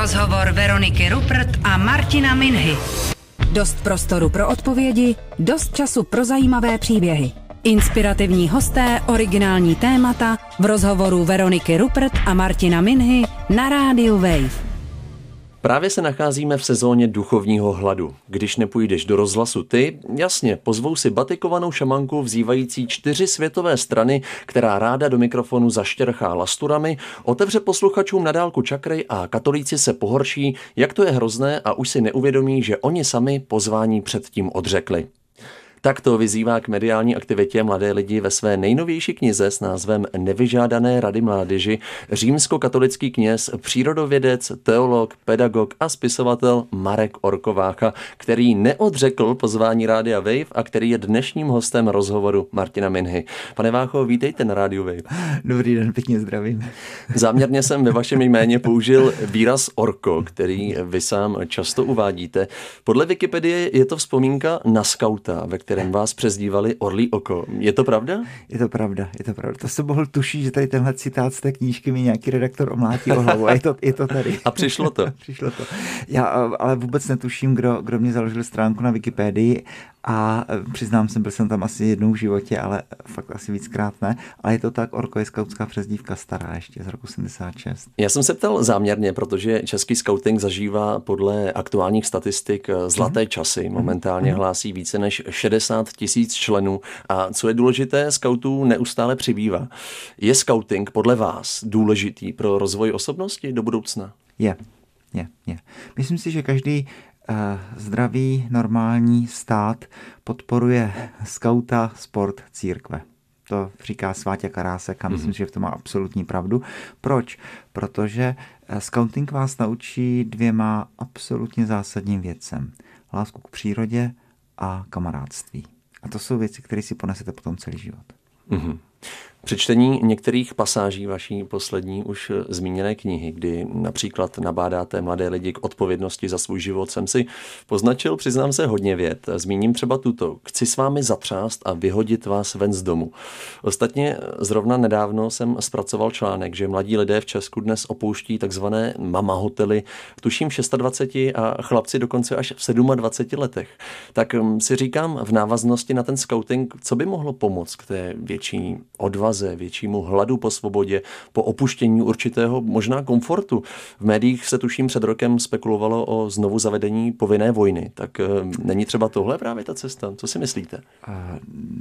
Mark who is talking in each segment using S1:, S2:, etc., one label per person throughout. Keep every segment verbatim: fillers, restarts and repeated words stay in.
S1: Rozhovor Veroniky Ruppert a Martina Minhy. Dost prostoru pro odpovědi, dost času pro zajímavé příběhy. Inspirativní hosté, originální témata v rozhovoru Veroniky Ruppert a Martina Minhy na rádiu Wave.
S2: Právě se nacházíme v sezóně duchovního hladu. Když nepůjdeš do rozhlasu ty, jasně, pozvou si batikovanou šamanku vzývající čtyři světové strany, která ráda do mikrofonu zaštěrchá lasturami, otevře posluchačům na dálku čakry a katolíci se pohorší, jak to je hrozné a už si neuvědomí, že oni sami pozvání předtím odřekli. Tak to vyzývá k mediální aktivitě mladé lidi ve své nejnovější knize s názvem Nevyžádané rady mládeži římskokatolický kněz, přírodovědec, teolog, pedagog a spisovatel Marek Orkovácha, který neodřekl pozvání Rádia Wave a který je dnešním hostem rozhovoru Martina Minhy. Pane Vácho, vítejte na Rádiu Wave.
S3: Dobrý den, pěkně zdravím.
S2: Záměrně jsem ve vašem jméně použil výraz orko, který vy sám často uvádíte. Podle Wikipedie je to vzpomínka na skauta, ve kterém vás přezdívali Orlí oko. Je to pravda?
S3: Je to pravda, je to pravda. To jsem mohl tušit, že tady tenhle citát z té knížky mi nějaký redaktor omlátí o hlavu. A je to, je to tady.
S2: A přišlo to?
S3: Přišlo to. Já ale vůbec netuším, kdo, kdo mě založil stránku na Wikipedii a přiznám se, byl jsem tam asi jednou v životě, ale fakt asi víckrát ne. Ale je to tak, orko je skautská přezdívka stará ještě z roku sedmdesát šest.
S2: Já jsem se ptal záměrně, protože český skauting zažívá podle aktuálních statistik zlaté časy. Momentálně hlásí více než šedesát tisíc členů a co je důležité, skautů neustále přibývá. Je skauting podle vás důležitý pro rozvoj osobnosti do budoucna?
S3: Je, je, je. Myslím si, že každý uh, zdravý, normální stát podporuje skauta, sport, církve. To říká Sváťa Karásek a myslím, mm-hmm. že v tom má absolutní pravdu. Proč? Protože skauting vás naučí dvěma absolutně zásadním věcem. Lásku k přírodě a kamarádství. A to jsou věci, které si ponesete potom celý život.
S2: Mm-hmm. Při čtení některých pasáží vaší poslední už zmíněné knihy, kdy například nabádáte mladé lidi k odpovědnosti za svůj život, jsem si poznačil, přiznám se, hodně vět. Zmíním třeba tuto. Chci s vámi zatřást a vyhodit vás ven z domu. Ostatně zrovna nedávno jsem zpracoval článek, že mladí lidé v Česku dnes opouští takzvané mama hotely, tuším v dvaceti šesti a chlapci dokonce až v dvaceti sedmi letech. Tak si říkám v návaznosti na ten skauting, co by mohlo pomoct k té větší odvaze, většímu hladu po svobodě, po opuštění určitého možná komfortu. V médiích se tuším před rokem spekulovalo o znovu zavedení povinné vojny. Tak e, není třeba tohle právě ta cesta? Co si myslíte?
S3: A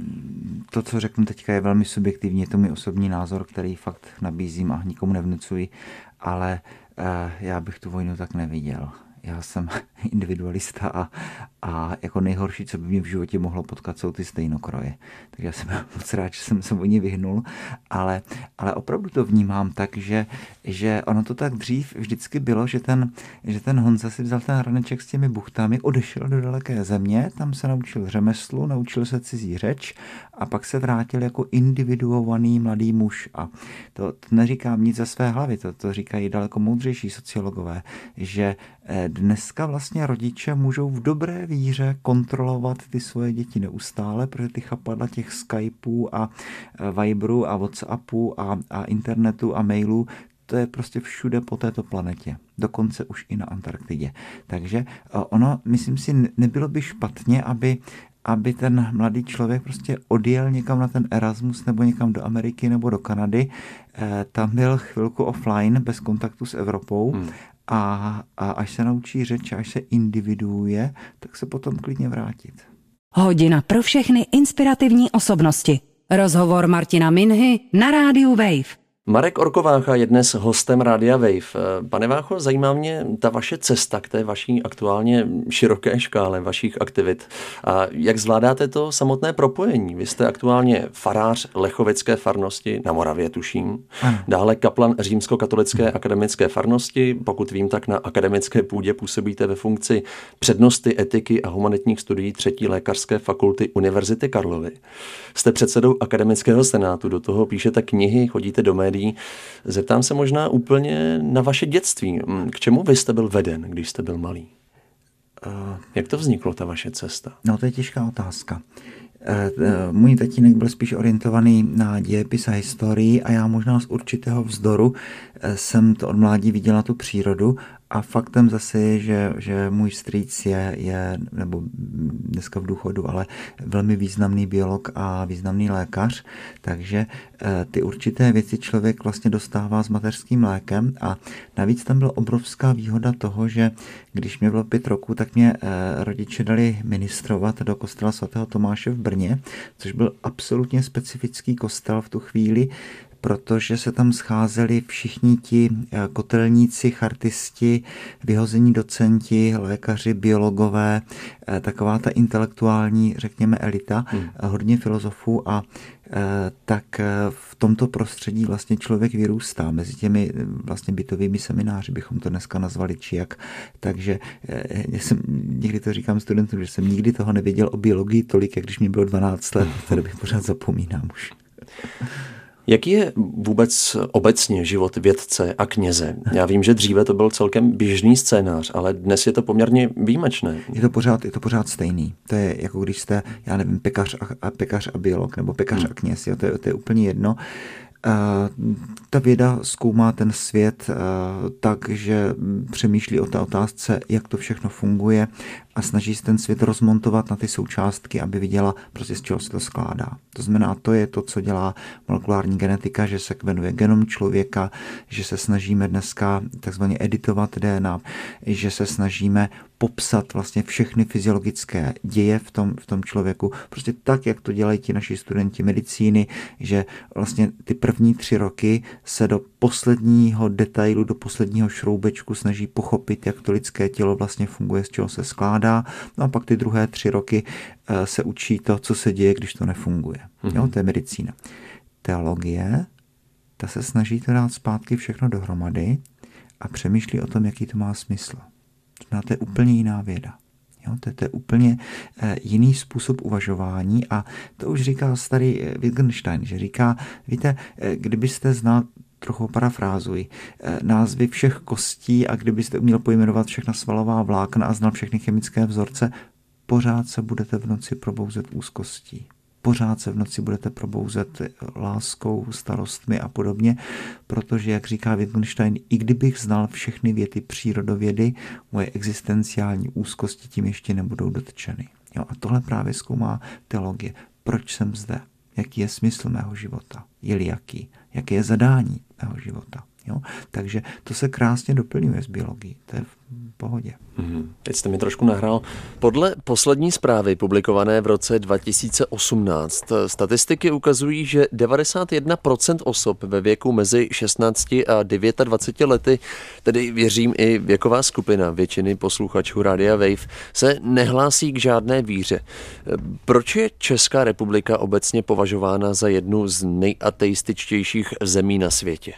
S3: to, co řeknu teďka, je velmi subjektivní. Je to můj osobní názor, který fakt nabízím a nikomu nevnucuji, ale e, já bych tu vojnu tak neviděl. Já jsem individualista a, a jako nejhorší, co by mě v životě mohlo potkat, jsou ty stejnokroje. Takže já jsem moc rád, že jsem se o ně vyhnul, ale, ale opravdu to vnímám tak, že, že ono to tak dřív vždycky bylo, že ten, že ten Honza si vzal ten hrneček s těmi buchtami, odešel do daleké země, tam se naučil řemeslu, naučil se cizí řeč a pak se vrátil jako individuovaný mladý muž. A to, to neříkám nic ze své hlavy, to, to říkají daleko moudřejší sociologové, že dneska vlastně rodiče můžou v dobré víře kontrolovat ty svoje děti neustále, protože ty chapadla těch Skypeů a Viberů a Whatsappů a, a internetu a mailů, to je prostě všude po této planetě. Dokonce už i na Antarktidě. Takže ono, myslím si, nebylo by špatně, aby aby ten mladý člověk prostě odjel někam na ten Erasmus nebo někam do Ameriky nebo do Kanady. E, tam byl chvilku offline, bez kontaktu s Evropou. Hmm. A, a až se naučí řeč, až se individuuje, tak se potom klidně vrátit.
S1: Hodina pro všechny inspirativní osobnosti. Rozhovor Martina Minhy na rádiu Wave.
S2: Marek Orkovácha je dnes hostem Rádia Wave. Pane Vácho, zajímá mě ta vaše cesta k té vaší aktuálně široké škále vašich aktivit. A jak zvládáte to samotné propojení? Vy jste aktuálně farář Lechovické farnosti na Moravě, tuším. Ano. Dále kaplan Římskokatolické akademické farnosti. Pokud vím, tak na akademické půdě působíte ve funkci přednosty etiky a humanitních studií třetí lékařské fakulty Univerzity Karlovy. Jste předsedou akademického senátu, do toho píšete knihy, chodíte do médií. Zeptám se možná úplně na vaše dětství. K čemu vy jste byl veden, když jste byl malý? Uh, Jak to vzniklo, ta vaše cesta?
S3: No, to je těžká otázka. Můj tatínek byl spíš orientovaný na dějepis a historii a já možná z určitého vzdoru jsem to od mládí viděla tu přírodu A faktem zase je, že, že můj strýc je, je, nebo dneska v důchodu, ale velmi významný biolog a významný lékař, takže ty určité věci člověk vlastně dostává s mateřským mlékem a navíc tam byla obrovská výhoda toho, že když mě bylo pět roků, tak mě rodiče dali ministrovat do kostela svatého Tomáše v Brně, což byl absolutně specifický kostel v tu chvíli, protože se tam scházeli všichni ti kotelníci, chartisti, vyhození docenti, lékaři, biologové, taková ta intelektuální, řekněme, elita, hmm. hodně filozofů a tak v tomto prostředí vlastně člověk vyrůstá mezi těmi vlastně bytovými semináři, bychom to dneska nazvali, či jak. Takže já jsem, někdy to říkám studentům, že jsem nikdy toho nevěděl o biologii tolik, jak když mi bylo dvanáct let, které bych pořád zapomínám už.
S2: Jaký je vůbec obecně život vědce a kněze? Já vím, že dříve to byl celkem běžný scénář, ale dnes je to poměrně výjimečné.
S3: Je to pořád, je to pořád stejný. To je jako když jste, já nevím, pekař a, a pekař a biolog, nebo pekař hmm. a kněz, jo, to, je, to je úplně jedno. Uh, ta věda zkoumá ten svět uh, tak, že přemýšlí o té otázce, jak to všechno funguje a snaží se ten svět rozmontovat na ty součástky, aby viděla, prostě z čeho se to skládá. To znamená, to je to, co dělá molekulární genetika, že sekvenuje genom člověka, že se snažíme dneska takzvaně editovat D N A, že se snažíme popsat vlastně všechny fyziologické děje v tom, v tom člověku. Prostě tak, jak to dělají ti naši studenti medicíny, že vlastně ty první tři roky se do posledního detailu, do posledního šroubečku snaží pochopit, jak to lidské tělo vlastně funguje, z čeho se skládá. No a pak ty druhé tři roky se učí to, co se děje, když to nefunguje. Mm-hmm. Jo, to je medicína. Teologie, ta se snaží to dát zpátky všechno dohromady a přemýšlí o tom, jaký to má smysl. No, to je úplně jiná věda. Jo, to, to je úplně eh, jiný způsob uvažování a to už říká starý eh, Wittgenstein, že říká, víte, eh, kdybyste znal, trochu parafrázuji, eh, názvy všech kostí a kdybyste uměl pojmenovat všechna svalová vlákna a znal všechny chemické vzorce, pořád se budete v noci probouzet úzkostí. Pořád se v noci budete probouzet láskou, starostmi a podobně, protože, jak říká Wittgenstein, i kdybych znal všechny věty přírodovědy, moje existenciální úzkosti tím ještě nebudou dotčeny. Jo, a tohle právě zkoumá teologie. Proč jsem zde? Jaký je smysl mého života? Je-li jaký? Jaké je zadání mého života? Jo? Takže to se krásně doplňuje s biologií. To je v pohodě.
S2: Hmm, teď jste mi trošku nahrál. Podle poslední zprávy publikované v roce dva tisíce osmnáct statistiky ukazují, že devadesát jedna procent osob ve věku mezi šestnácti a dvaceti devíti lety, tedy věřím i věková skupina většiny posluchačů Rádia Wave, se nehlásí k žádné víře. Proč je Česká republika obecně považována za jednu z nejateističtějších zemí na světě?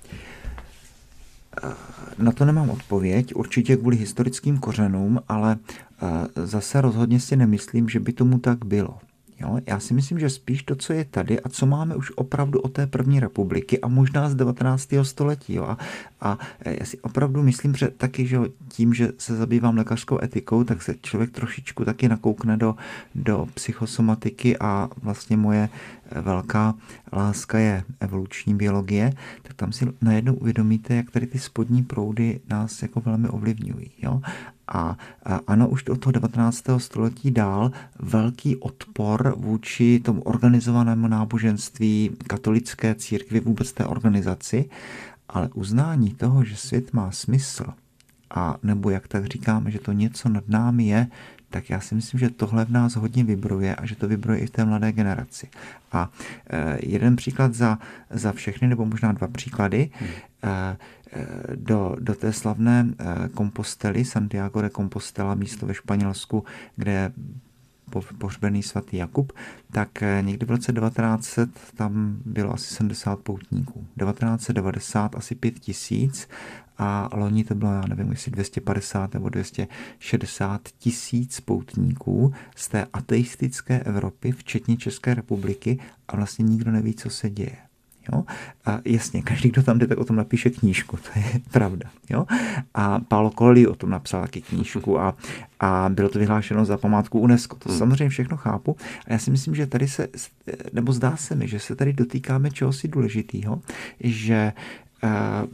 S3: Na to nemám odpověď, určitě kvůli historickým kořenům, ale zase rozhodně si nemyslím, že by tomu tak bylo. Jo? Já si myslím, že spíš to, co je tady a co máme už opravdu od té první republiky a možná z devatenáctého století. Jo? A, a já si opravdu myslím, že taky, že tím, že se zabývám lékařskou etikou, tak se člověk trošičku taky nakoukne do, do psychosomatiky a vlastně moje velká láska je evoluční biologie, tak tam si najednou uvědomíte, jak tady ty spodní proudy nás jako velmi ovlivňují. Jo? A, a ano, už od toho devatenáctého století dál velký odpor vůči tomu organizovanému náboženství, katolické církvi, vůbec té organizaci, ale uznání toho, že svět má smysl a nebo jak tak říkáme, že to něco nad námi je, tak já si myslím, že tohle v nás hodně vibruje a že to vibruje i v té mladé generaci. A e, jeden příklad za, za všechny, nebo možná dva příklady, hmm. e, do, do té slavné Kompostely, Santiago de Compostela, místo ve Španělsku, kde je pohřbený svatý Jakub, tak někdy v roce devatenáct set tam bylo asi sedmdesát poutníků. devatenáct set devadesát asi pět tisíc a loni to bylo, já nevím, jestli dvě stě padesát nebo dvě stě šedesát tisíc poutníků z té ateistické Evropy, včetně České republiky a vlastně nikdo neví, co se děje. Jo? A jasně, každý, kdo tam jde, tak o tom napíše knížku, to je pravda. Jo? A Paolo Coelho o tom napsal taky knížku a, a bylo to vyhlášeno za památku UNESCO. To samozřejmě všechno chápu a já si myslím, že tady se, nebo zdá se mi, že se tady dotýkáme čehosi důležitého, že uh,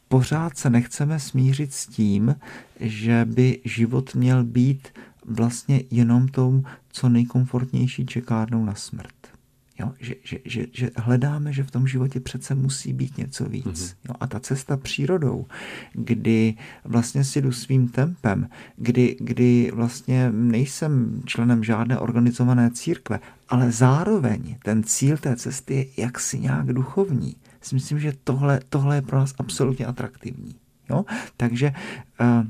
S3: pořád se nechceme smířit s tím, že by život měl být vlastně jenom tou co nejkomfortnější čekárnou na smrt. Jo? Že, že, že, že hledáme, že v tom životě přece musí být něco víc. Mm-hmm. Jo? A ta cesta přírodou, kdy vlastně si jdu svým tempem, kdy, kdy vlastně nejsem členem žádné organizované církve, ale zároveň ten cíl té cesty je jaksi nějak duchovní. Myslím, že tohle, tohle je pro nás absolutně atraktivní. Jo? Takže uh,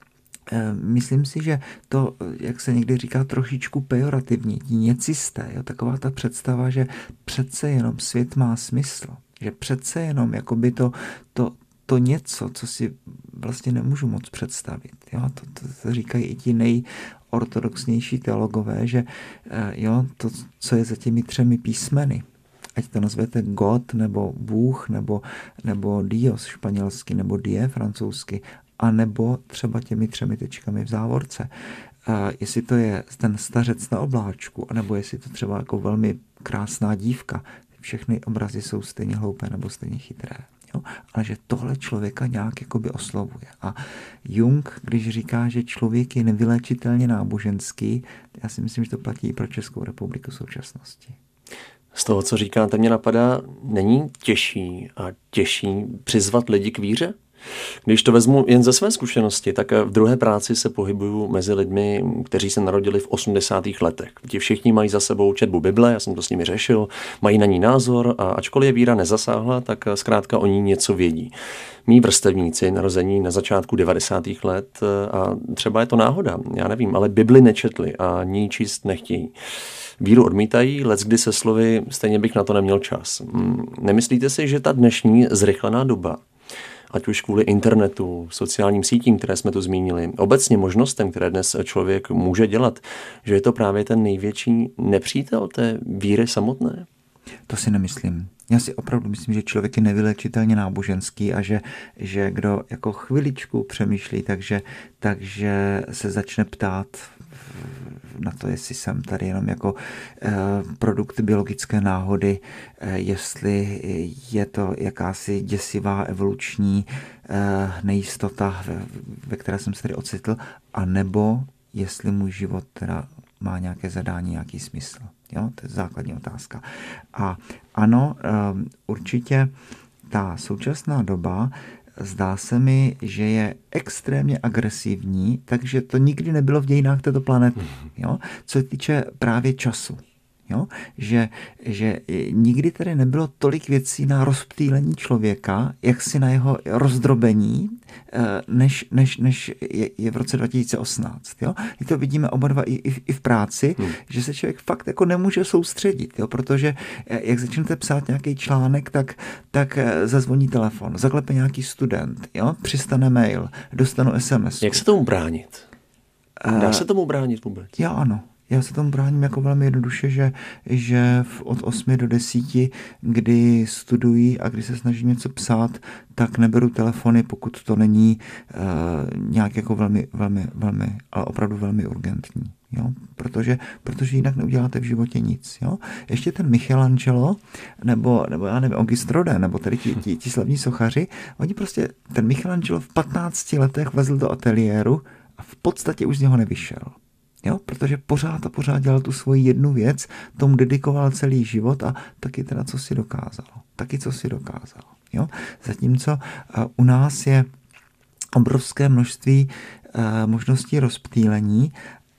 S3: myslím si, že to, jak se někdy říká, trošičku pejorativní, něcisté, jo, taková ta představa, že přece jenom svět má smysl, že přece jenom jakoby to, to, to něco, co si vlastně nemůžu moc představit. Jo, to, to, to říkají i ti nejortodoxnější teologové, že jo, to, co je za těmi třemi písmeny, ať to nazvete God, nebo Bůh, nebo, nebo Dios španělsky, nebo Die francouzsky, a nebo třeba těmi třemi tečkami v závorce. Uh, jestli to je ten stařec na obláčku, anebo jestli to třeba jako velmi krásná dívka, všechny obrazy jsou stejně hloupé nebo stejně chytré. Jo? Ale že tohle člověka nějak jakoby oslovuje. A Jung, když říká, že člověk je nevyléčitelně náboženský, já si myslím, že to platí i pro Českou republiku v současnosti.
S2: Z toho, co říkáte, mě napadá, není těžší a těžší přizvat lidi k víře? Když to vezmu jen ze své zkušenosti, tak v druhé práci se pohybuju mezi lidmi, kteří se narodili v osmdesátých letech. Ti všichni mají za sebou četbu Bible, já jsem to s nimi řešil, mají na ní názor a ačkoliv je víra nezasáhla, tak zkrátka o ní něco vědí. Mí vrstevníci, narození na začátku devadesátých let, a třeba je to náhoda, já nevím, ale Bibli nečetli a ní číst nechtějí. Víru odmítají, leckdy se slovy, stejně bych na to neměl čas. Nemyslíte si, že ta dnešní zrychlená doba, ať už kvůli internetu, sociálním sítím, které jsme tu zmínili, obecně možnostem, které dnes člověk může dělat, že je to právě ten největší nepřítel té víry samotné?
S3: To si nemyslím. Já si opravdu myslím, že člověk je nevylečitelně náboženský a že, že kdo jako chviličku přemýšlí, takže, takže se začne ptát na to, jestli jsem tady jenom jako eh, produkt biologické náhody, eh, jestli je to jakási děsivá evoluční eh, nejistota, ve, ve které jsem se tady ocitl, anebo jestli můj život teda má nějaké zadání, nějaký smysl. Jo? To je základní otázka. A ano, eh, určitě ta současná doba zdá se mi, že je extrémně agresivní, takže to nikdy nebylo v dějinách této planety. Jo? Co se týče právě času. Jo? Že, že nikdy tady nebylo tolik věcí na rozptýlení člověka, jak si na jeho rozdrobení, než, než, než je, je v roce dva tisíce osmnáct. Jo? I to vidíme oba dva i, i, i v práci, hmm. že se člověk fakt jako nemůže soustředit, jo? Protože jak začnete psát nějaký článek, tak, tak zazvoní telefon, zaklepe nějaký student, jo? Přistane mail, dostanu es em es.
S2: Jak se tomu bránit? Dá se tomu bránit vůbec?
S3: Já ano. Já se tomu bráním jako velmi jednoduše, že, že od osmi do desíti, kdy studuji a kdy se snažím něco psát, tak neberu telefony, pokud to není uh, nějak jako velmi, velmi, velmi, ale opravdu velmi urgentní. Jo? Protože, protože jinak neuděláte v životě nic. Jo? Ještě ten Michelangelo, nebo, nebo já nevím, Auguste Rodin, nebo tady ti, ti, ti slavní sochaři, oni prostě, ten Michelangelo v patnácti letech vlezl do ateliéru a v podstatě už z něho nevyšel. Jo, protože pořád a pořád dělal tu svoji jednu věc, tomu dedikoval celý život a taky teda co si dokázal. Taky co si dokázal. Jo? Zatímco uh, u nás je obrovské množství uh, možností rozptýlení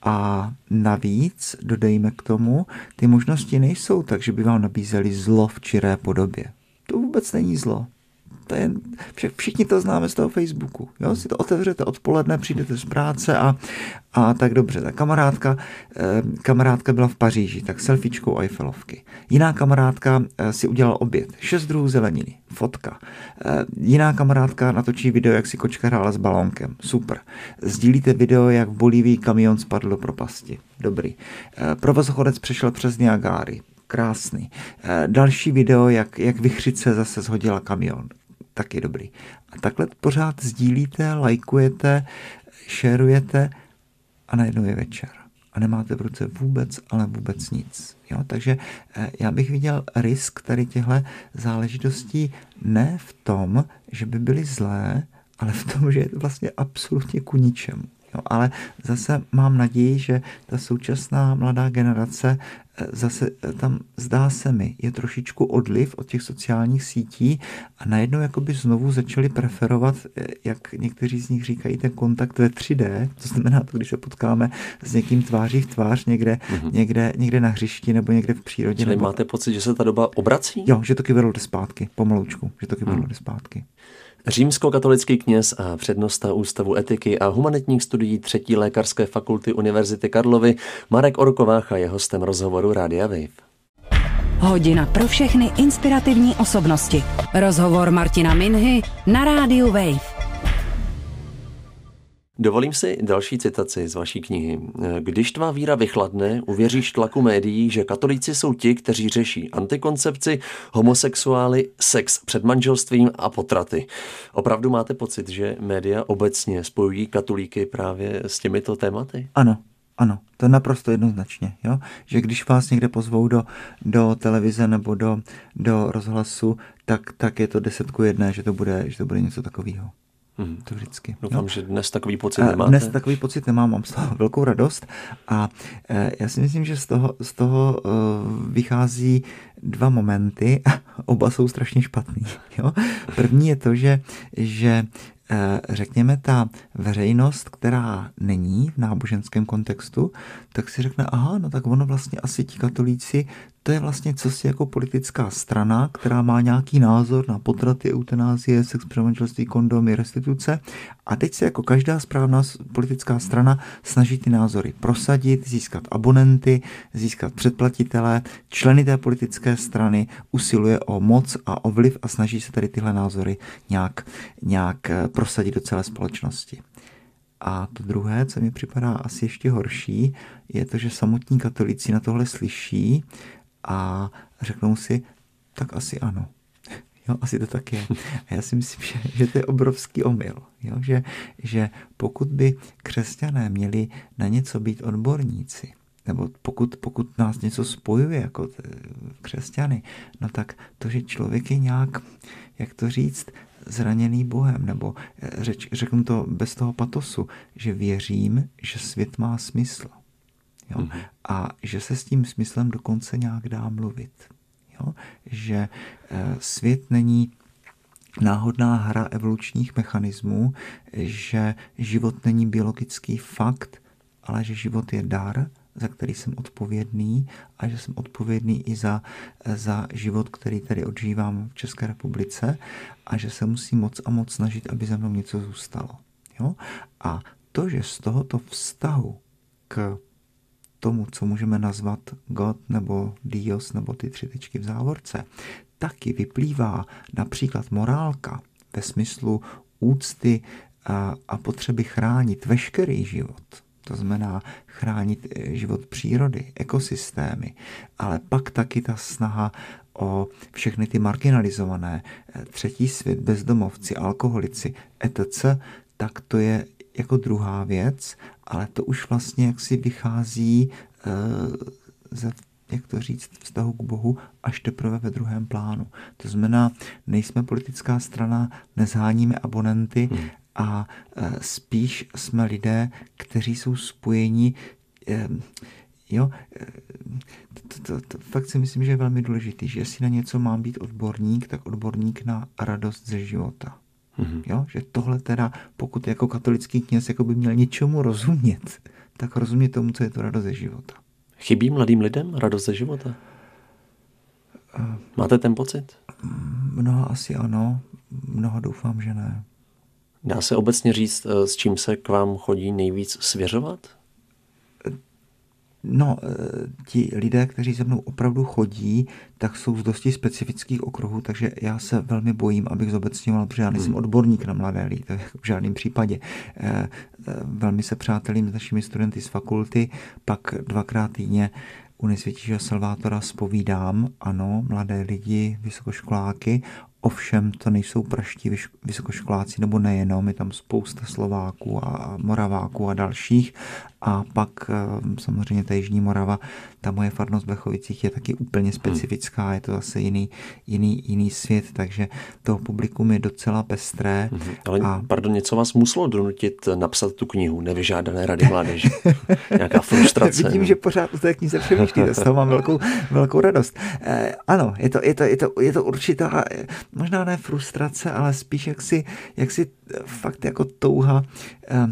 S3: a navíc, dodejme k tomu, ty možnosti nejsou tak, že by vám nabízeli zlo v čiré podobě. To vůbec není zlo. To je, všichni to známe z toho Facebooku. Jo? Si to otevřete odpoledne, přijdete z práce a, a tak dobře. Ta kamarádka, eh, kamarádka byla v Paříži, tak selfiečkou Eiffelovky. Jiná kamarádka eh, si udělala oběd. Šest druhů zeleniny. Fotka. Eh, jiná kamarádka natočí video, jak si kočka hrála s balónkem. Super. Sdílíte video, jak v Bolívii kamion spadl do propasti. Dobrý. Eh, provozochodec přešel přes Niagáry. Krásný. Eh, další video, jak, jak vichřice zase shodila kamion. Taky dobrý. A takhle pořád sdílíte, lajkujete, šerujete a najednou je večer. a nemáte v ruce vůbec, ale vůbec nic. Jo? Takže já bych viděl risk tady těchto záležitostí ne v tom, že by byly zlé, ale v tom, že je to vlastně absolutně ku ničemu. Jo, ale zase mám naději, že ta současná mladá generace zase tam, zdá se mi, je trošičku odliv od těch sociálních sítí a najednou jakoby znovu začali preferovat, jak někteří z nich říkají, ten kontakt ve tři dé, to znamená to, když se potkáme s někým tváří v tvář někde, mm-hmm. někde, někde na hřišti nebo někde v přírodě.
S2: Čili
S3: nebo...
S2: máte pocit, že se ta doba obrací?
S3: Jo, že to kyvadlo jde zpátky, pomaloučku, že to kyvadlo
S2: hmm.
S3: jde zpátky.
S2: Římskokatolický kněz a přednosta Ústavu etiky a humanitních studií třetí lékařské fakulty Univerzity Karlovy Marek Orkovácha je hostem rozhovoru Rádia Wave.
S1: Hodina pro všechny inspirativní osobnosti. Rozhovor Martina Minhy na Rádiu Wave.
S2: Dovolím si další citaci z vaší knihy. Když tvá víra vychladne, uvěříš tlaku médií, že katolíci jsou ti, kteří řeší antikoncepci, homosexuály, sex před manželstvím a potraty. Opravdu máte pocit, že média obecně spojují katolíky právě s těmito tématy?
S3: Ano. Ano, to je naprosto jednoznačně, jo? Že když vás někde pozvou do, do televize nebo do, do rozhlasu, tak, tak je to deset ku jedné, že to bude, že to bude něco takového.
S2: Hmm.
S3: To vždycky.
S2: Doufám,
S3: jo?
S2: že dnes takový pocit nemáte.
S3: Dnes takový pocit nemám, mám z toho velkou radost a e, já si myslím, že z toho, z toho e, vychází dva momenty, oba jsou strašně špatný. Jo? První je to, že, že řekněme, ta veřejnost, která není v náboženském kontextu, tak si řekne, aha, no tak ono vlastně asi ti katolíci, to je vlastně cosi jako politická strana, která má nějaký názor na potraty, eutanázie, sex před manželství, kondomy, restituce a teď se jako každá správná politická strana snaží ty názory prosadit, získat abonenty, získat předplatitele, členy té politické strany, usiluje o moc a o vliv a snaží se tady tyhle názory nějak, nějak prosadit do celé společnosti. A to druhé, co mi připadá asi ještě horší, je to, že samotní katolíci na tohle slyší a řeknou si, tak asi ano. Jo, asi to tak je. A já si myslím, že, že to je obrovský omyl. Jo? Že, že pokud by křesťané měli na něco být odborníci, nebo pokud, pokud nás něco spojuje jako křesťany, no tak to, že člověk je nějak, jak to říct, zraněný Bohem, nebo řeč, řeknu to bez toho patosu, že věřím, že svět má smysl. Jo? Mm-hmm. A že se s tím smyslem dokonce nějak dá mluvit. Jo? Že e, svět není náhodná hra evolučních mechanismů, že život není biologický fakt, ale že život je dar, za který jsem odpovědný a že jsem odpovědný i za, za život, který tady odžívám v České republice a že se musím moc a moc snažit, aby za mnou něco zůstalo. Jo? A to, že z tohoto vztahu k tomu, co můžeme nazvat God nebo Dios nebo ty tři tečky v závorce, taky vyplývá například morálka ve smyslu úcty a, a potřeby chránit veškerý život. To znamená chránit život přírody, ekosystémy, ale pak taky ta snaha o všechny ty marginalizované, třetí svět, bezdomovci, alkoholici, et cetera, tak to je jako druhá věc, ale to už vlastně jaksi vychází e, ze, jak to říct, vztahu k Bohu až teprve ve druhém plánu. To znamená, nejsme politická strana, nezháníme abonenty, hmm. a spíš jsme lidé, kteří jsou spojeni, jo, to, to, to fakt si myslím, že je velmi důležitý, že jestli na něco mám být odborník, tak odborník na radost ze života. Mm-hmm. Jo, že tohle teda, pokud jako katolický kněz jako by měl něčemu rozumět, tak rozumět tomu, co je to radost ze života.
S2: Chybí mladým lidem radost ze života? Máte ten pocit?
S3: Mnoho asi ano, mnoho doufám, že ne.
S2: Dá se obecně říct, s čím se k vám chodí nejvíc svěřovat?
S3: No, ti lidé, kteří se mnou opravdu chodí, tak jsou z dosti specifických okruhů, takže já se velmi bojím, abych zobecňoval, protože já nejsem hmm. odborník na mladé lidi, to je v žádném případě. Velmi se přátelím s našimi studenty z fakulty, pak dvakrát týdně u Nejsvětějšího Salvátora zpovídám, ano, mladé lidi, vysokoškoláky, Ovšem to nejsou praští vysokoškoláci, nebo nejenom, je tam spousta Slováků a Moraváků a dalších. A pak samozřejmě ta Jižní Morava, ta moje farnost v Blechovicích je taky úplně specifická, je to zase jiný, jiný, jiný svět, takže to publikum je docela pestré.
S2: Hmm. Ale
S3: a...
S2: pardon, něco vás muselo donutit napsat tu knihu Nevyžádané rady mládeže? Nějaká frustrace?
S3: Vidím, že pořád u té knize přemýšlíte, z toho mám velkou, velkou radost. Eh, ano, je to, je, to, je, to, je to určitá, možná ne frustrace, ale spíš jaksi, jaksi fakt jako touha eh,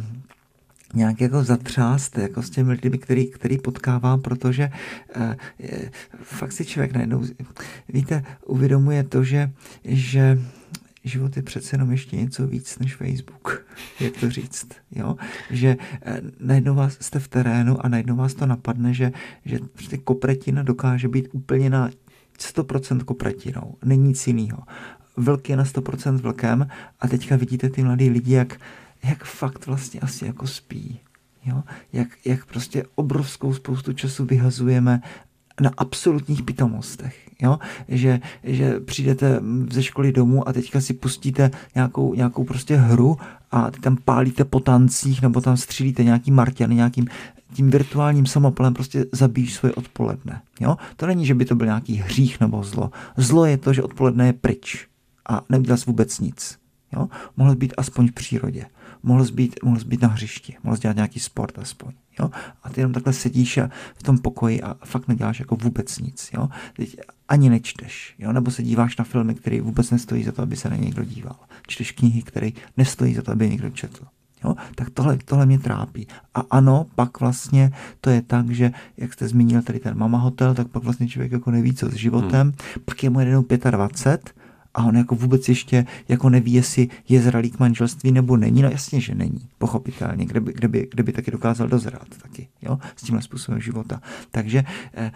S3: nějak jako zatřást jako s těmi lidmi, který, který potkávám, protože eh, fakt si člověk najednou, víte, uvědomuje to, že, že život je přece jenom ještě něco víc než Facebook, jak to říct, jo? Že eh, najednou vás jste v terénu a najednou vás to napadne, že, že prostě kopretina dokáže být úplně na sto procent kopretinou, není nic jiného. Vlk je na sto procent vlkem a teďka vidíte ty mladý lidi, jak jak fakt vlastně asi jako spí. Jo? Jak, jak prostě obrovskou spoustu času vyhazujeme na absolutních pitomostech. Jo? Že, že přijdete ze školy domů a teďka si pustíte nějakou, nějakou prostě hru a ty tam pálíte po tancích nebo tam střílíte nějaký marťany, nějakým tím virtuálním samopalem prostě zabíjíš svoje odpoledne. Jo? To není, že by to byl nějaký hřích nebo zlo. Zlo je to, že odpoledne je pryč a neudělal jsi vůbec nic. Jo? Mohl jsi být aspoň v přírodě. Mohl jsi být, mohl jsi být na hřišti. Mohl jsi dělat nějaký sport aspoň. Jo? A ty jenom takhle sedíš a v tom pokoji a fakt neděláš jako vůbec nic. Jo? Teď ani nečteš. Jo? Nebo se díváš na filmy, které vůbec nestojí za to, aby se na ně někdo díval. Čteš knihy, které nestojí za to, aby někdo četl. Jo? Tak tohle, tohle mě trápí. A ano, pak vlastně to je tak, že jak jste zmínil tady ten Mama Hotel, tak pak vlastně člověk jako neví, co s životem. Hmm. Pak je mu jednou dvacet pět a on jako vůbec ještě jako neví, jestli je zralý k manželství nebo není. No jasně, že není, pochopitelně, kde by, kde by, kde by taky dokázal dozrát taky, jo, s tímhle způsobem života. Takže eh,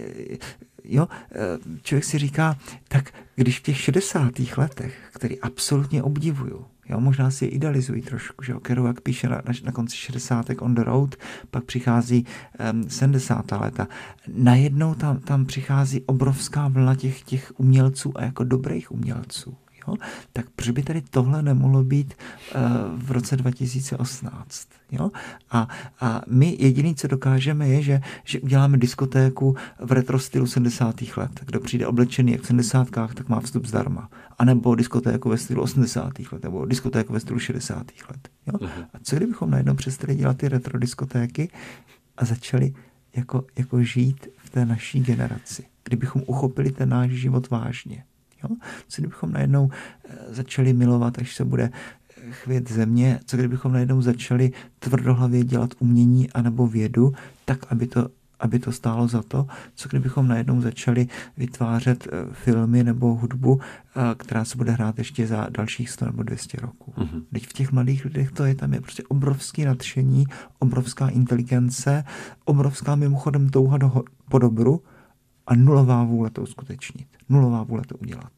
S3: jo, člověk si říká, tak když v těch šedesátých letech, který absolutně obdivuju, jo, možná si je idealizují trošku, že jo, Kerouac píše na, na, na konci šedesátek On the Road, pak přichází um, sedmdesátá léta. Najednou tam, tam přichází obrovská vlna těch, těch umělců a jako dobrých umělců. Jo? Tak proč by tady tohle nemohlo být uh, v roce dva tisíce osmnáct? Jo? A, a my jediný, co dokážeme, je, že, že uděláme diskotéku v retro stylu sedmdesátých let. Kdo přijde oblečený jak v sedmdesátkách, tak má vstup zdarma. A nebo diskotéku ve stylu osmdesátých let, nebo diskotéku ve stylu šedesátých let. Jo? Uh-huh. A co kdybychom najednou přestali dělat ty retro diskotéky a začali jako, jako žít v té naší generaci? Kdybychom uchopili ten náš život vážně. Jo? Co kdybychom najednou začali milovat, až se bude chvět země, co kdybychom najednou začali tvrdohlavě dělat umění anebo vědu, tak, aby to, aby to stálo za to, co kdybychom najednou začali vytvářet filmy nebo hudbu, která se bude hrát ještě za dalších sto nebo dvě stě roků. Mm-hmm. Teď v těch mladých lidech to je, tam je prostě obrovské nadšení, obrovská inteligence, obrovská mimochodem touha do, po dobru, a nulová vůle to uskutečnit. Nulová vůle to udělat.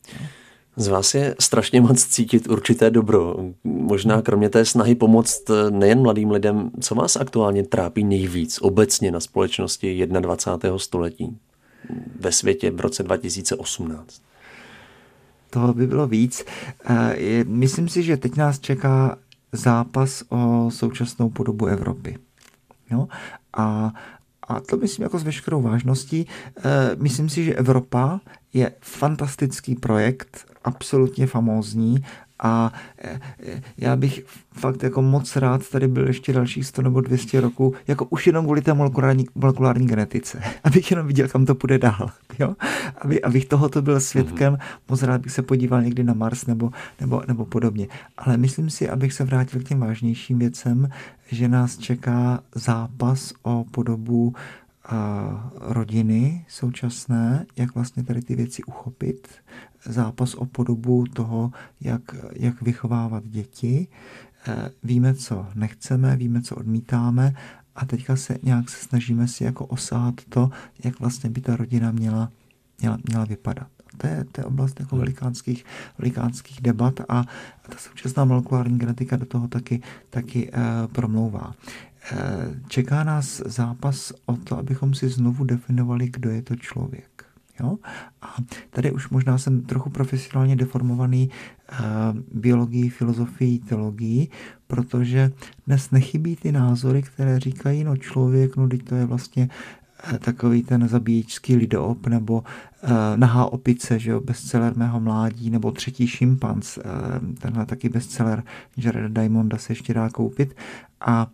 S2: Z vás je strašně moc cítit určité dobro. Možná kromě té snahy pomoct nejen mladým lidem, co vás aktuálně trápí nejvíc obecně na společnosti dvacátého prvního století ve světě v roce dva tisíce osmnáct?
S3: Toho by bylo víc. Myslím si, že teď nás čeká zápas o současnou podobu Evropy. Jo? A A to myslím jako s veškerou vážností. Myslím si, že Evropa je fantastický projekt, absolutně famózní a já bych fakt jako moc rád tady byl ještě dalších sto nebo dvě stě roků, jako už jenom kvůli té molekulární, molekulární genetice, abych jenom viděl, kam to půjde dál. Jo? Aby, abych tohoto byl svědkem, moc rád bych se podíval někdy na Mars nebo, nebo, nebo podobně. Ale myslím si, abych se vrátil k těm vážnějším věcem, že nás čeká zápas o podobu a rodiny současné, jak vlastně tady ty věci uchopit, zápas o podobu toho, jak, jak vychovávat děti. Víme, co nechceme, víme, co odmítáme a teďka se nějak se snažíme si jako osát to, jak vlastně by ta rodina měla, měla, měla vypadat. To je, to je oblast jako velikánských, velikánských debat a, a ta současná molekulární genetika do toho taky, taky uh, promlouvá. Čeká nás zápas o to, abychom si znovu definovali, kdo je to člověk. Jo? A tady už možná jsem trochu profesionálně deformovaný uh, biologií, filozofií, teologií, protože dnes nechybí ty názory, které říkají, no člověk, no teď to je vlastně uh, takový ten zabíječský lidoop, nebo uh, Nahá opice, že jo, bestseller mého mládí, nebo Třetí šimpanz, uh, tenhle taky bestseller Jareda Diamonda se ještě dá koupit. A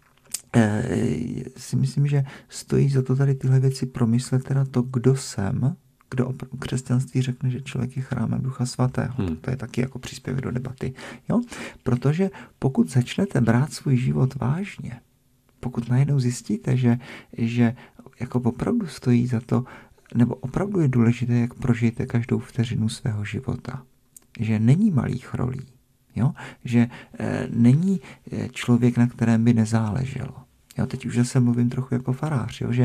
S3: si myslím, že stojí za to tady tyhle věci promyslet, teda to, kdo jsem, kdo o křesťanství řekne, že člověk je chrámem Ducha Svatého. Hmm. To je taky jako příspěvek do debaty. Jo? Protože pokud začnete brát svůj život vážně, pokud najednou zjistíte, že, že jako opravdu stojí za to, nebo opravdu je důležité, jak prožijete každou vteřinu svého života, že není malých rolí, jo? Že e, není člověk, na kterém by nezáleželo. Jo? Teď už zase mluvím trochu jako farář, jo? Že,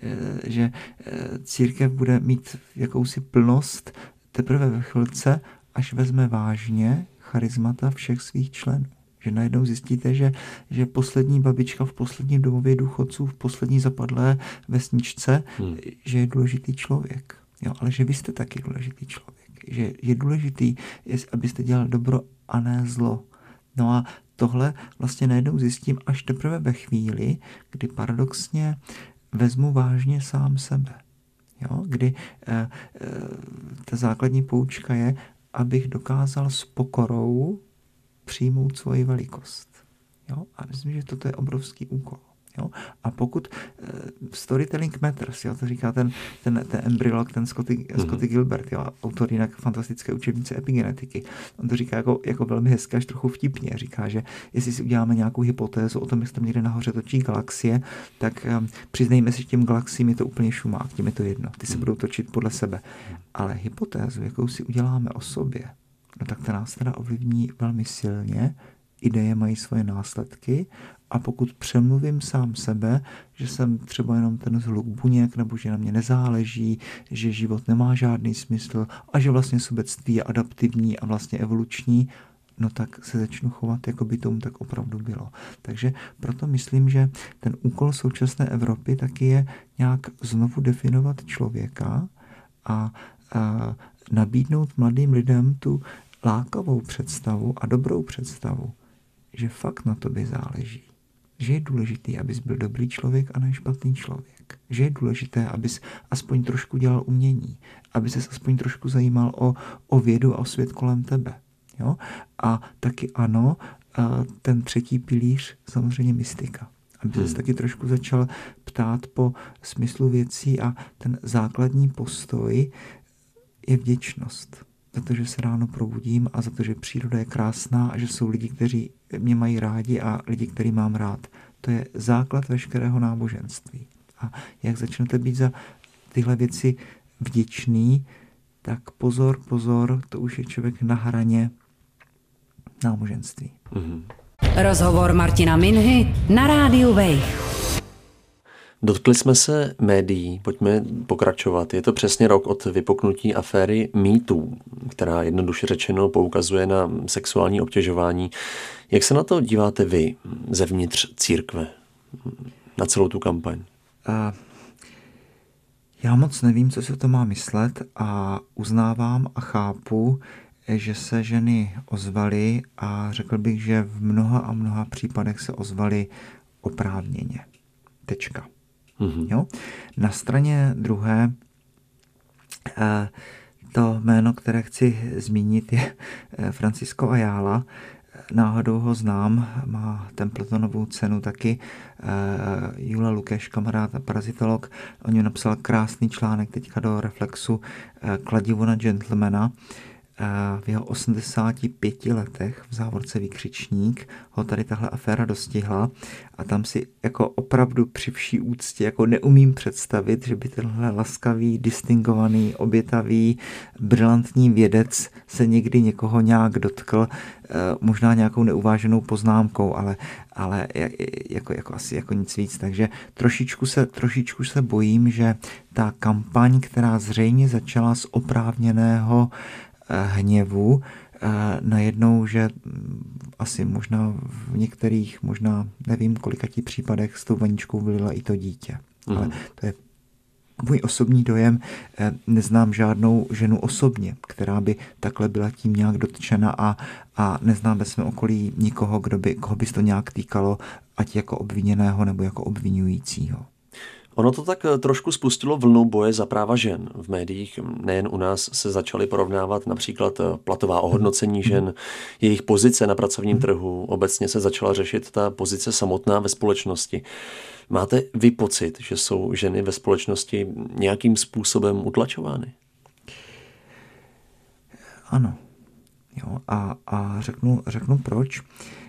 S3: e, že e, církev bude mít jakousi plnost teprve ve chvilce, až vezme vážně charismata všech svých členů. Že najednou zjistíte, že, že poslední babička v posledním domově důchodců, v poslední zapadlé vesničce, hmm. že je důležitý člověk. Jo? Ale že vy jste taky důležitý člověk. Že je důležitý, abyste dělali dobro a ne zlo. No a tohle vlastně najednou zjistím až teprve ve chvíli, kdy paradoxně vezmu vážně sám sebe. Jo? Kdy eh, eh, ta základní poučka je, abych dokázal s pokorou přijmout svoji velikost. Jo? A myslím, že toto je obrovský úkol. Jo? A pokud uh, storytelling matters, jo, to říká ten, ten, ten embryolog, ten Scotty, mm-hmm. Scotty Gilbert, jo, autor jinak fantastické učebnice epigenetiky. On to říká jako, jako velmi hezky, až trochu vtipně. Říká, že jestli si uděláme nějakou hypotézu o tom, jak se tam někde nahoře točí galaxie, tak um, přiznejme si, že těm galaxiím je to úplně šumák, tím je to jedno. Ty se mm-hmm. budou točit podle sebe. Mm-hmm. Ale hypotézu, jakou si uděláme o sobě, no tak ta nás teda ovlivní velmi silně, ideje mají svoje následky a pokud přemluvím sám sebe, že jsem třeba jenom ten zhluk buněk, nebo že na mě nezáleží, že život nemá žádný smysl a že vlastně sobectví je adaptivní a vlastně evoluční, no tak se začnu chovat, jako by tomu tak opravdu bylo. Takže proto myslím, že ten úkol současné Evropy taky je nějak znovu definovat člověka a, a nabídnout mladým lidem tu lákavou představu a dobrou představu, že fakt na tobě záleží. Že je důležité, abys byl dobrý člověk a ne špatný člověk. Že je důležité, abys aspoň trošku dělal umění. Aby ses aspoň trošku zajímal o, o vědu a o svět kolem tebe. Jo? A taky ano, a ten třetí pilíř, samozřejmě mystika. Aby ses hmm. taky trošku začal ptát po smyslu věcí a ten základní postoj je vděčnost. Za to, že se ráno probudím a za to, že příroda je krásná a že jsou lidi, kteří mě mají rádi a lidi, který mám rád. To je základ veškerého náboženství. A jak začnete být za tyhle věci vděčný, tak pozor, pozor, to už je člověk na hraně náboženství.
S1: Mm-hmm. Rozhovor Martina Minhy na rádiu Wave.
S2: Dotkli jsme se médií, pojďme pokračovat. Je to přesně rok od vypuknutí aféry MeToo, která jednoduše řečeno poukazuje na sexuální obtěžování. Jak se na to díváte vy zevnitř církve, na celou tu kampaň?
S3: Uh, já moc nevím, co se to má myslet a uznávám a chápu, že se ženy ozvaly a řekl bych, že v mnoha a mnoha případech se ozvaly oprávněně. Tečka. Mm-hmm. Jo? Na straně druhé to jméno, které chci zmínit, je Francisco Ayala. Náhodou ho znám, má Templetonovu cenu taky. Jula Lukeš, kamarád a parazitolog, o něm napsal krásný článek teďka do Reflexu Kladivo na gentlemana. V jeho osmdesáti pěti letech, v závorce výkřičník, ho tady tahle aféra dostihla a tam si jako opravdu při vší úctě jako neumím představit, že by tenhle laskavý, distingovaný, obětavý, brilantní vědec se někdy někoho nějak dotkl, možná nějakou neuváženou poznámkou, ale, ale jako, jako asi jako nic víc. Takže trošičku se, trošičku se bojím, že ta kampaň, která zřejmě začala z oprávněného hněvu, najednou, že asi možná v některých, možná nevím kolikatí případech s tou vaničkou vylila i to dítě. Mm. Ale to je můj osobní dojem, neznám žádnou ženu osobně, která by takhle byla tím nějak dotčena a, a neznám ve svém okolí nikoho, kdo by, koho by to nějak týkalo, ať jako obviněného nebo jako obvinujícího.
S2: Ono to tak trošku spustilo vlnu boje za práva žen. V médiích nejen u nás se začaly porovnávat například platová ohodnocení žen, jejich pozice na pracovním trhu. Obecně se začala řešit ta pozice samotná ve společnosti. Máte vy pocit, že jsou ženy ve společnosti nějakým způsobem utlačovány?
S3: Ano. Jo, a, a řeknu, řeknu proč.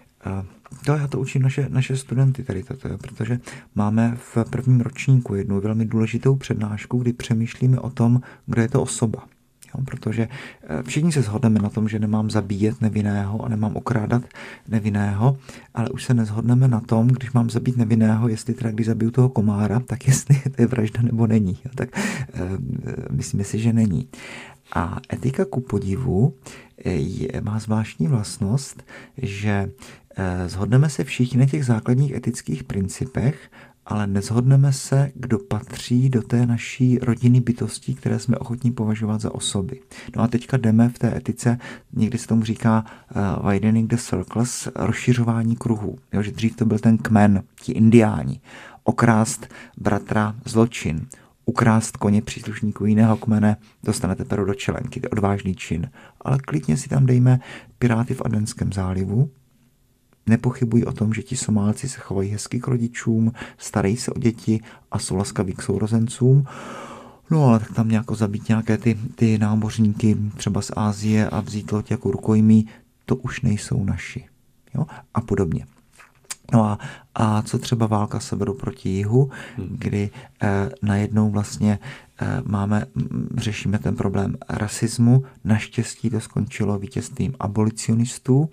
S3: To já to učím naše, naše studenty tady toto, protože máme v prvním ročníku jednu velmi důležitou přednášku, kdy přemýšlíme o tom, kdo je to osoba. Jo, protože všichni se shodneme na tom, že nemám zabíjet nevinného a nemám okrádat nevinného, ale už se neshodneme na tom, když mám zabít nevinného, jestli teda když zabiju toho komára, tak jestli to je vražda nebo není. Jo, tak e, myslíme si, že není. A etika ku podivu je, má zvláštní vlastnost, že e, shodneme se všichni na těch základních etických principech, ale nezhodneme se, kdo patří do té naší rodiny bytostí, které jsme ochotní považovat za osoby. No a teďka jdeme v té etice, někdy se tomu říká uh, widening the circles, rozšiřování kruhů. Jo, že dřív to byl ten kmen, ti indiáni. Okrást bratra zločin, ukrást koně příslušníků jiného kmene, dostanete peru do čelenky, to je odvážný čin. Ale klidně si tam dejme piráty v Adenském zálivu. Nepochybují o tom, že ti Somálci se chovají hezky k rodičům, starají se o děti a jsou laskaví k sourozencům. No ale tak tam nějako zabít nějaké ty, ty námořníky třeba z Asie a vzít loď jako rukojmí, to už nejsou naši. Jo? A podobně. No a, a co třeba válka severu proti jihu, kdy eh, najednou vlastně eh, máme, řešíme ten problém rasismu, naštěstí to skončilo vítězstvím abolicionistů.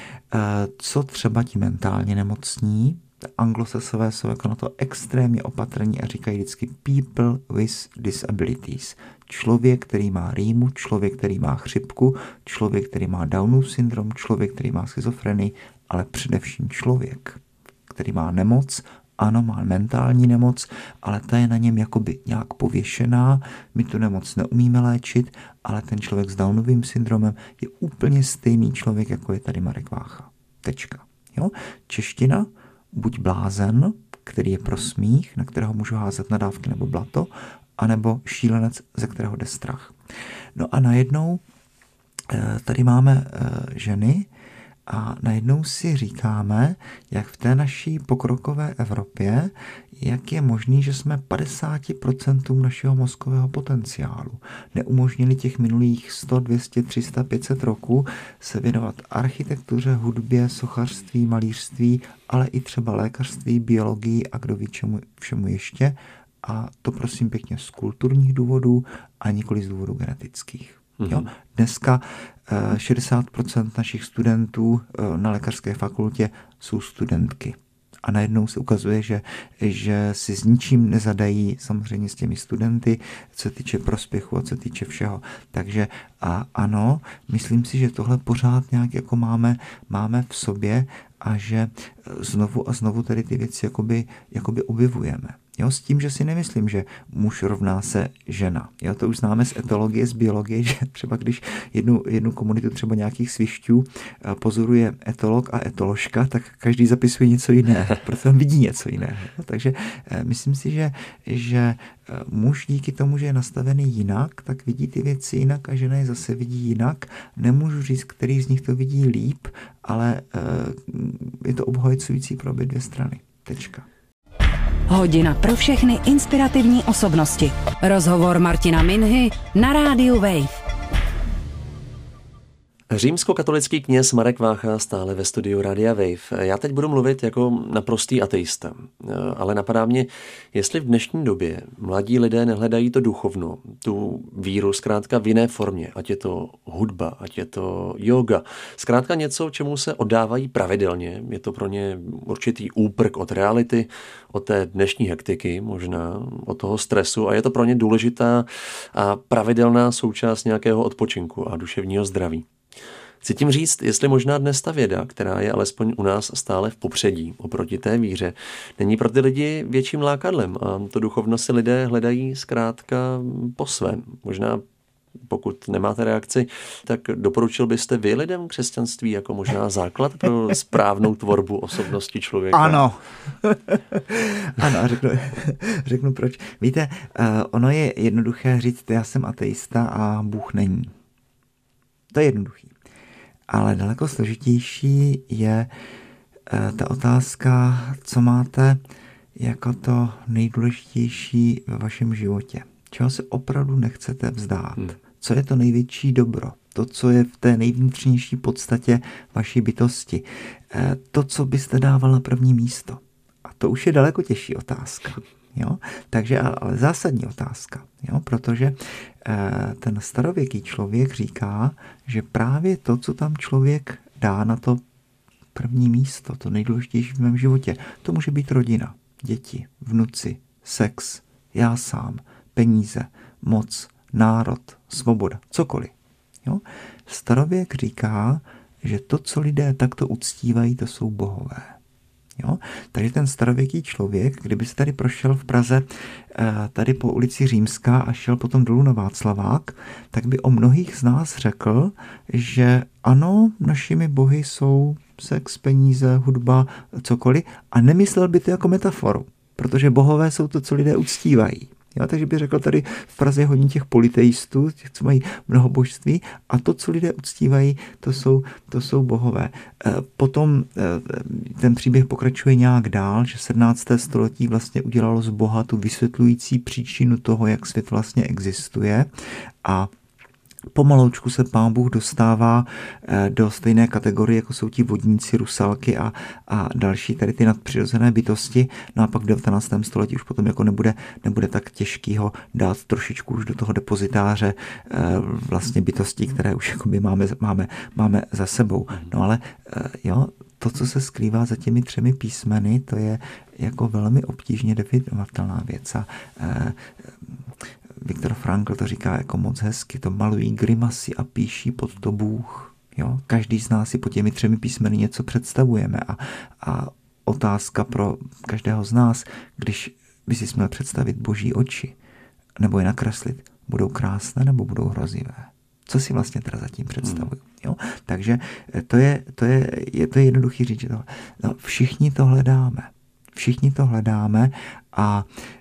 S3: Co třeba ti mentálně nemocní, anglosasové jsou jako na to extrémně opatrní a říkají vždycky people with disabilities. Člověk, který má rýmu, člověk, který má chřipku, člověk, který má Downův syndrom, člověk, který má schizofrenii, ale především člověk, který má nemoc. Ano, má mentální nemoc, ale ta je na něm jakoby nějak pověšená. My tu nemoc neumíme léčit, ale ten člověk s Downovým syndromem je úplně stejný člověk, jako je tady Marek Vácha. Tečka. Jo? Čeština, buď blázen, který je pro smích, na kterého můžu házet nadávky nebo blato, anebo šílenec, ze kterého jde strach. No a najednou tady máme ženy, a najednou si říkáme, jak v té naší pokrokové Evropě, jak je možný, že jsme padesát procent našeho mozkového potenciálu neumožnili těch minulých sto, dvě stě, tři sta, pět set roků se věnovat architektuře, hudbě, sochařství, malířství, ale i třeba lékařství, biologii a kdo ví čemu všemu ještě. A to prosím pěkně z kulturních důvodů a nikoli z důvodů genetických. Mm-hmm. Jo? Dneska šedesát procent našich studentů na lékařské fakultě jsou studentky. A najednou se ukazuje, že, že si s ničím nezadají samozřejmě s těmi studenty, co se týče prospěchu a co se týče všeho. Takže a ano, myslím si, že tohle pořád nějak jako máme, máme v sobě a že znovu a znovu tady ty věci jakoby, jakoby objevujeme. Jo, s tím, že si nemyslím, že muž rovná se žena. Jo, to už známe z etologie, z biologie, že třeba když jednu, jednu komunitu třeba nějakých svišťů pozoruje etolog a etoložka, tak každý zapisuje něco jiného, protože on vidí něco jiného. Takže myslím si, že, že muž díky tomu, že je nastavený jinak, tak vidí ty věci jinak a žena je zase vidí jinak. Nemůžu říct, který z nich to vidí líp, ale je to obhajující pro obě dvě strany. Tečka.
S1: Hodina pro všechny inspirativní osobnosti. Rozhovor Martina Minhy na rádiu Wave.
S2: Římskokatolický kněz Marek Vácha stále ve studiu Radia Wave. Já teď budu mluvit jako naprostý ateista, ale napadá mě, jestli v dnešní době mladí lidé nehledají to duchovno, tu víru zkrátka v jiné formě, ať je to hudba, ať je to yoga, zkrátka něco, čemu se oddávají pravidelně, je to pro ně určitý úprk od reality, od té dnešní hektiky možná, od toho stresu a je to pro ně důležitá a pravidelná součást nějakého odpočinku a duševního zdraví. Chci tím říct, jestli možná dnes ta věda, která je alespoň u nás stále v popředí oproti té víře, není pro ty lidi větším lákadlem a to duchovno si lidé hledají zkrátka po svém. Možná pokud nemáte reakci, tak doporučil byste vy lidem křesťanství jako možná základ pro správnou tvorbu osobnosti člověka?
S3: Ano. Ano, řeknu, řeknu proč. Víte, ono je jednoduché říct, já jsem ateista a Bůh není. To je jednoduchý. Ale daleko složitější je ta otázka, co máte jako to nejdůležitější ve vašem životě. Čeho se opravdu nechcete vzdát. Hmm. Co je to největší dobro? To, co je v té nejvnitřnější podstatě vaší bytosti. To, co byste dával na první místo. A to už je daleko těžší otázka. Jo? Takže ale zásadní otázka. Jo? Protože ten starověký člověk říká, že právě to, co tam člověk dá na to první místo, to nejdůležitější v mém životě, to může být rodina, děti, vnuci, sex, já sám, peníze, moc, národ, svoboda, cokoliv. Jo? Starověk říká, že to, co lidé takto uctívají, to jsou bohové. Jo? Takže ten starověký člověk, kdyby se tady prošel v Praze tady po ulici Římská a šel potom dolů na Václavák, tak by o mnohých z nás řekl, že ano, našimi bohy jsou sex, peníze, hudba, cokoliv, a nemyslel by to jako metaforu, protože bohové jsou to, co lidé uctívají. Jo, takže bych řekl, tady v Praze je hodně těch polyteistů, těch, co mají mnoho božství, a to, co lidé uctívají, to jsou, to jsou bohové. Potom ten příběh pokračuje nějak dál, že sedmnácté století vlastně udělalo z Boha tu vysvětlující příčinu toho, jak svět vlastně existuje, a pomaloučku se Pán Bůh dostává do stejné kategorie, jako jsou ti vodníci, rusalky a, a další tady ty nadpřirozené bytosti. No a pak v devatenáctém století už potom jako nebude, nebude tak těžký ho dát trošičku už do toho depozitáře vlastně bytostí, které už jakoby máme, máme, máme za sebou. No ale jo, to, co se skrývá za těmi třemi písmeny, to je jako velmi obtížně definovatelná věc. A Viktor Frankl to říká jako moc hezky, to malují grimasy a píší pod to Bůh. Jo? Každý z nás si pod těmi třemi písmeny něco představujeme a, a otázka pro každého z nás, když by si měl představit boží oči nebo je nakreslit, budou krásné nebo budou hrozivé. Co si vlastně teda zatím představuju? Jo? Takže to je, to je, je to jednoduchý říct, že to, no, všichni to hledáme. Všichni to hledáme a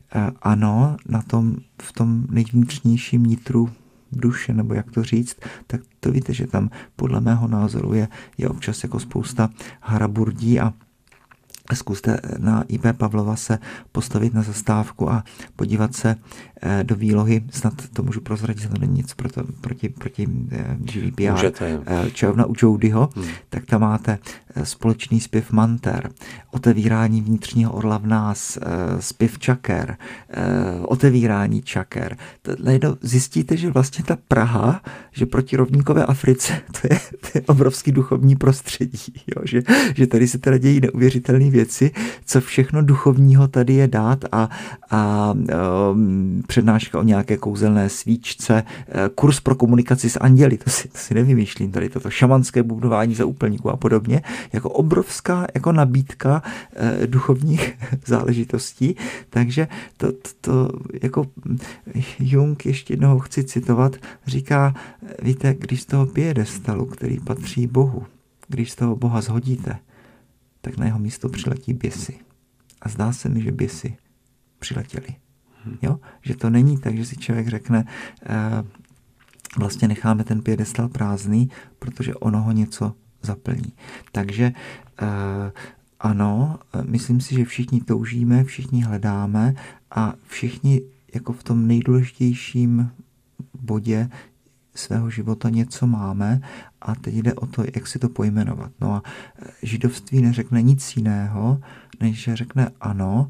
S3: ano, na tom, v tom nejvnitřnějším nitru duše, nebo jak to říct, tak to víte, že tam podle mého názoru je, je občas jako spousta haraburdí a zkuste na I P Pavlova se postavit na zastávku a podívat se do výlohy, snad to můžu prozradit, to není nic proto, proti, proti G D P R, čehovna u Jodyho, hmm. tak tam máte společný zpěv manter, otevírání vnitřního orla v nás, zpěv čaker, otevírání čaker. Najednou zjistíte, že vlastně ta Praha, že proti rovníkové Africe, to je, to je obrovský duchovní prostředí, jo? Že, že tady se teda dějí neuvěřitelné věci, co všechno duchovního tady je dát a, a um, přednáška o nějaké kouzelné svíčce, kurz pro komunikaci s anděli, to si, to si nevymýšlím, tady toto šamanské bubnování za úplníků a podobně, jako obrovská jako nabídka eh, duchovních záležitostí, takže to, to, to jako Jung, ještě jednoho chci citovat, říká, víte, když z toho piedestalu, který patří Bohu, když z toho Boha zhodíte, tak na jeho místo přiletí běsy. A zdá se mi, že běsy přiletěli. Jo? Že to není tak, že si člověk řekne, eh, vlastně necháme ten piedestal prázdný, protože ono ho něco zaplní. Takže eh, ano, myslím si, že všichni toužíme, všichni hledáme a všichni jako v tom nejdůležitějším bodě svého života něco máme a teď jde o to, jak si to pojmenovat. No a židovství neřekne nic jiného, než že řekne ano,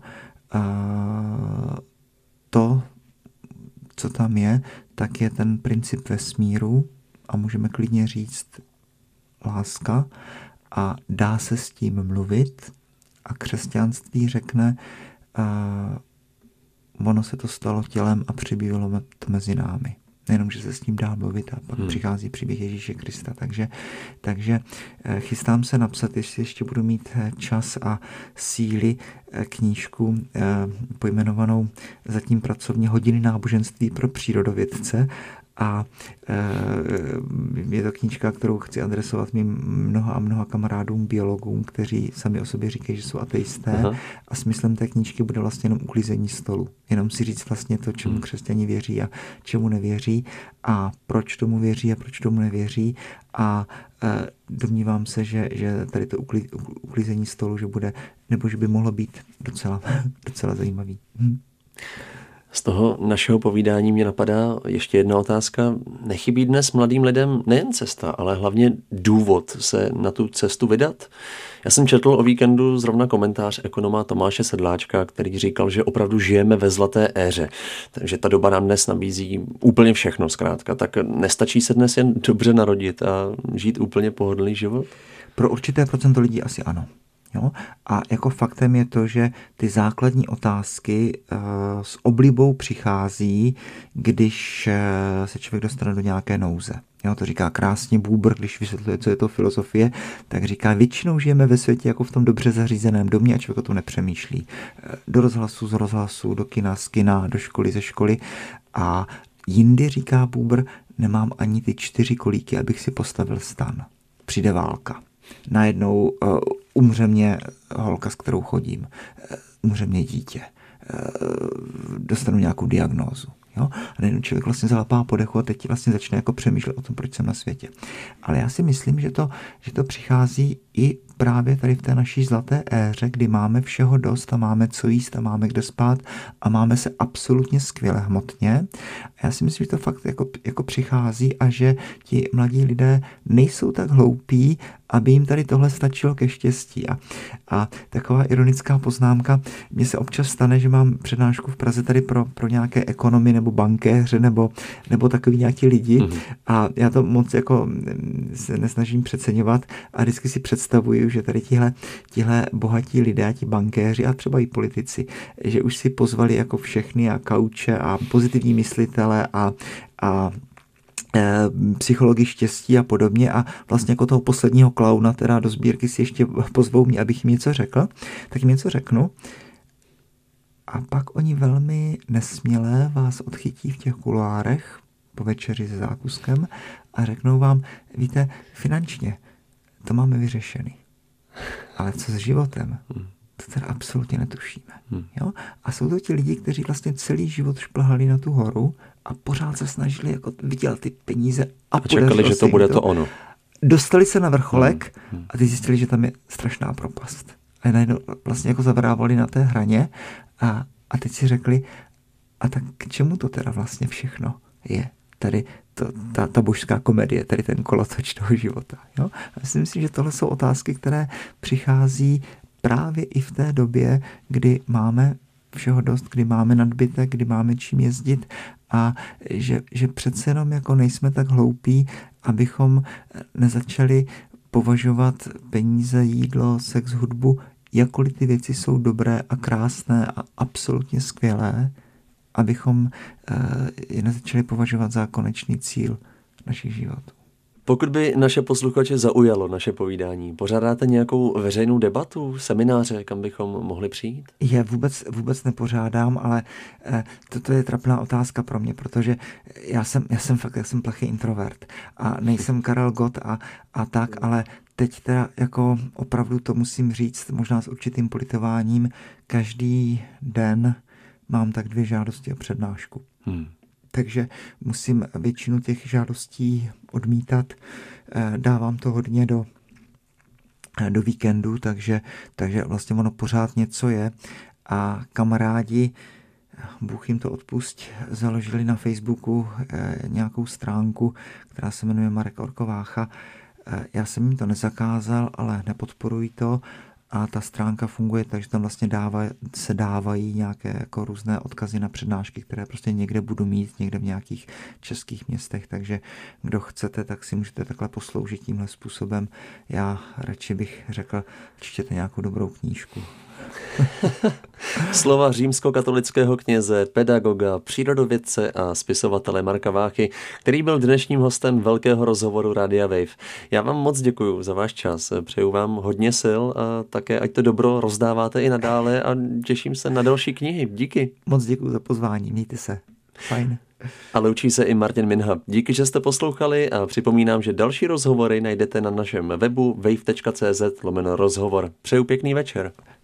S3: a to, co tam je, tak je ten princip vesmíru a můžeme klidně říct láska a dá se s tím mluvit a křesťanství řekne a ono se to stalo tělem a přibývalo to mezi námi. Nejenom, že se s ním dá mluvit a pak hmm. přichází příběh Ježíše Krista. Takže, takže chystám se napsat, jestli ještě budu mít čas a síly, knížku pojmenovanou zatím pracovně Hodiny náboženství pro přírodovědce. A je to knížka, kterou chci adresovat mým mnoha a mnoha kamarádům, biologům, kteří sami o sobě říkají, že jsou ateisté. Aha. A smyslem té knížky bude vlastně jenom uklízení stolu. Jenom si říct vlastně to, čemu křesťani věří a čemu nevěří a proč tomu věří a proč tomu nevěří. A domnívám se, že, že tady to uklí, uklízení stolu, že bude, nebo že by mohlo být docela, docela zajímavý. Hm.
S2: Z toho našeho povídání mě napadá ještě jedna otázka. Nechybí dnes mladým lidem nejen cesta, ale hlavně důvod se na tu cestu vydat? Já jsem četl o víkendu zrovna komentář ekonoma Tomáše Sedláčka, který říkal, že opravdu žijeme ve zlaté éře. Takže ta doba nám dnes nabízí úplně všechno zkrátka. Tak nestačí se dnes jen dobře narodit a žít úplně pohodlný život?
S3: Pro určité procento lidí asi ano. Jo? A jako faktem je to, že ty základní otázky uh, s oblibou přichází, když uh, se člověk dostane do nějaké nouze. Jo, to říká krásně Buber, když vysvětluje, co je to filozofie, tak říká, většinou žijeme ve světě jako v tom dobře zařízeném domě a člověk o tom nepřemýšlí. Do rozhlasu, z rozhlasu, do kina, z kina, do školy, ze školy. A jindy, říká Buber, nemám ani ty čtyři kolíky, abych si postavil stan. Přijde válka. Najednou uh, umře mě holka, s kterou chodím. Uh, umře mě dítě. Uh, dostanu nějakou diagnózu. Jo? A najednou člověk vlastně zalapá podechu a teď vlastně začne jako přemýšlet o tom, proč jsem na světě. Ale já si myslím, že to, že to přichází i právě tady v té naší zlaté éře, kdy máme všeho dost a máme co jíst a máme kde spát a máme se absolutně skvěle hmotně. A já si myslím, že to fakt jako, jako přichází a že ti mladí lidé nejsou tak hloupí, aby jim tady tohle stačilo ke štěstí. A, a taková ironická poznámka, mně se občas stane, že mám přednášku v Praze tady pro, pro nějaké ekonomy nebo bankéře nebo, nebo takový nějaký lidi mm-hmm. a já to moc jako se nesnažím přeceňovat a vždycky si představuju, že tady tihle, tihle bohatí lidé, ti bankéři a třeba i politici, že už si pozvali jako všechny a kauče a pozitivní myslitele a, a psychologii štěstí a podobně a vlastně jako toho posledního klauna, teda do sbírky si ještě pozvou mě, abych jim něco řekl, tak jim něco řeknu a pak oni velmi nesměle vás odchytí v těch kuloárech po večeři se zákuskem a řeknou vám, víte, finančně to máme vyřešený, ale co s životem? To teda absolutně netušíme. Jo? A jsou to ti lidi, kteří vlastně celý život šplhali na tu horu a pořád se snažili jako vydělat ty peníze a,
S2: a čekali, že to bude to, to ono.
S3: Dostali se na vrcholek hmm. Hmm. a teď zjistili, že tam je strašná propast. A najednou vlastně jako zavrávali na té hraně a, a teď si řekli, a tak k čemu to teda vlastně všechno je? Tady to, ta, ta božská komedie, tady ten kolotoč toho života. Jo? A myslím si, že tohle jsou otázky, které přichází právě i v té době, kdy máme všeho dost, kdy máme nadbytek, kdy máme čím jezdit a že, že přece jenom jako nejsme tak hloupí, abychom nezačali považovat peníze, jídlo, sex, hudbu, jakkoliv ty věci jsou dobré a krásné a absolutně skvělé, abychom je nezačali považovat za konečný cíl našich životů.
S2: Pokud by naše posluchače zaujalo naše povídání, pořádáte nějakou veřejnou debatu, semináře, kam bychom mohli přijít?
S3: Je, vůbec, vůbec nepořádám, ale eh, toto je trapná otázka pro mě, protože já jsem, já jsem fakt, já jsem plachý introvert a nejsem Karel Gott a, a tak, ale teď teda jako opravdu to musím říct, možná s určitým politováním, každý den mám tak dvě žádosti o přednášku. Hmm. Takže musím většinu těch žádostí odmítat. Dávám to hodně do, do víkendu, takže, takže vlastně ono pořád něco je. A kamarádi, Bůh jim to odpusť, založili na Facebooku nějakou stránku, která se jmenuje Marek Orkovácha. Já jsem jim to nezakázal, ale nepodporuji to. a ta stránka funguje tak, že tam vlastně dává, se dávají nějaké jako různé odkazy na přednášky, které prostě někde budu mít, někde v nějakých českých městech, takže kdo chcete, tak si můžete takhle posloužit tímhle způsobem. Já radši bych řekl, čtěte nějakou dobrou knížku.
S2: Slova římskokatolického kněze, pedagoga, přírodovědce a spisovatele Marka Váchy, který byl dnešním hostem velkého rozhovoru Rádia Wave. Já vám moc děkuju za váš čas, přeju vám hodně sil a také ať to dobro rozdáváte i nadále a těším se na další knihy. Díky.
S3: Moc děkuju za pozvání, mějte se. Fajn.
S2: A loučí se i Martin Minha. Díky, že jste poslouchali a připomínám, že další rozhovory najdete na našem webu wave tečka cz lomeno rozhovor. Přeju pěkný večer.